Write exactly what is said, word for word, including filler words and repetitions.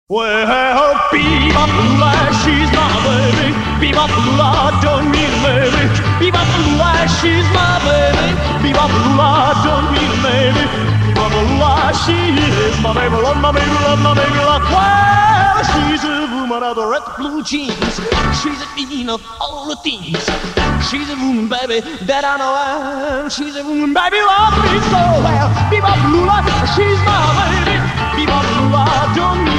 Well, Bebop-Lula, she's my baby. Bebop-Lula, don't mean maybe. Bebop-Lula, she's my baby. Bebop-Lula, don't mean maybe. Bebop-Lula, she is my baby. Love my baby, love my baby, love. Well, she's a woman of the red blue jeans. She's a queen of all the things. She's a woman, baby, that I know of. She's a woman, baby, love me so well. Bebop-Lula, she's my baby. Bebop-Lula, don't